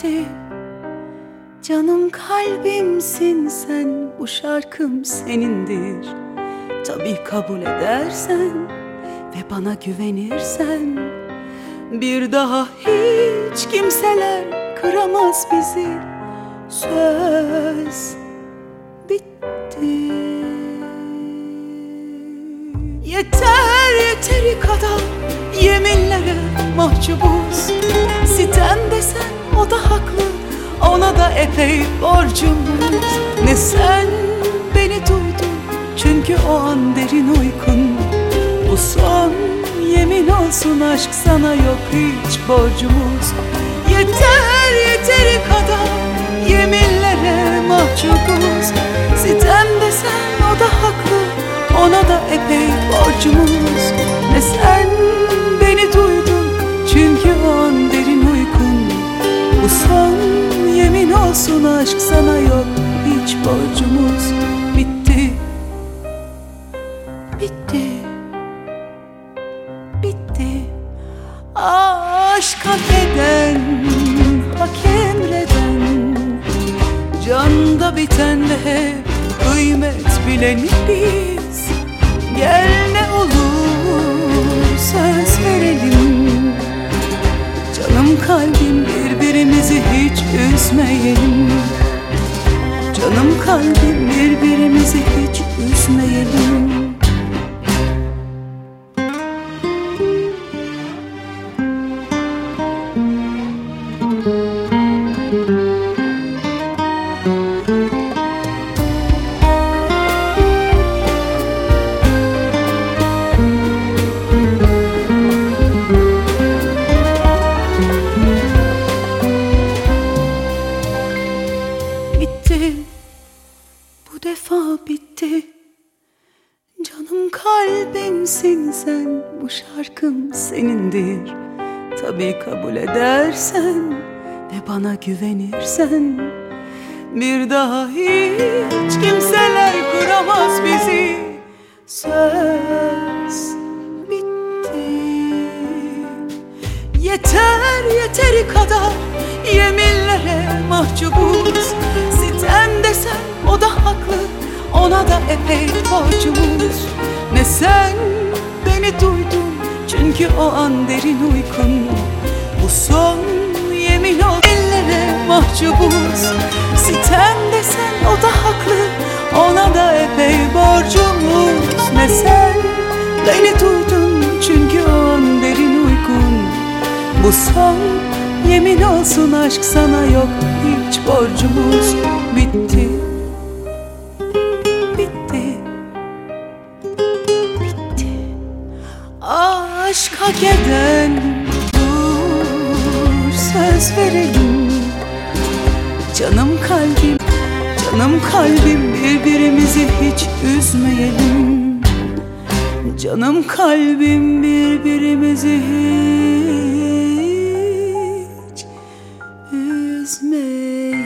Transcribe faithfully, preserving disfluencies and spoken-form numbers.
bitti. Canım kalbimsin sen, bu şarkım senindir. Tabii kabul edersen ve bana güvenirsen, bir daha hiç kimseler kıramaz bizi. Söz bitti. Yeter yeteri kadar yeminlere mahcubuz. Sitem desen o da haklı, ona da epey borcumuz. Ne sen beni duydun, çünkü o an derin uykun. Bu son yemin olsun, aşk sana yok hiç borcumuz. Yeter yeteri kadar yeminlere mahcubuz. Sitem desen o da haklı, ona da epey borcumuz. Ne sen beni duydun, çünkü o an derin uykun. Bu son yemin olsun, aşk sana yok hiç borcumuz. Bitti, bitti, bitti. Aşk hak eden, hak emreden, canda biten de hep kıymet bileni biz. Gel ne olur söz verelim, canım kalbim birbirimizi hiç üzmeyelim. Canım kalbim birbirimizi hiç üzmeyelim. Bu defa bitti. Canım kalbimsin sen, bu şarkım senindir. Tabii kabul edersen ve bana güvenirsen, bir daha hiç kimseler kuramaz bizi. Söz bitti. Yeter yeteri kadar yeminlere mahcubuz. Sitem desen o da haklı, ona da epey borcumuz. Ne sen beni duydun, çünkü o an derin uykun. Bu son yemin ol, ellere mahcubuz. Sitem desen o da haklı, ona da epey borcumuz. Ne sen beni duydun, çünkü o an derin uykun. Bu son yemin olsun, aşk sana yok hiç borcumuz. Bitti, bitti, bitti. Aşk hak eden, dur söz verelim. Canım kalbim, canım kalbim birbirimizi hiç üzmeyelim. Canım kalbim birbirimizi hiç üzmeyelim.